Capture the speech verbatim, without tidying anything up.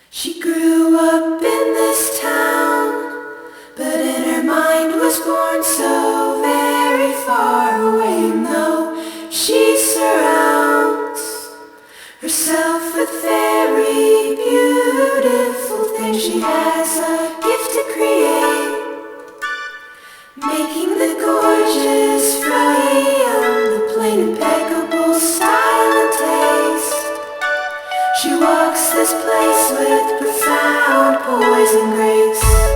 She grew up in this town, but in her mind was born so very far away. And though she surrounds herself with very beautiful things, she has a gift to create, making the gorgeous from the plain impeccable style and taste. She walks this place with profound poise and grace.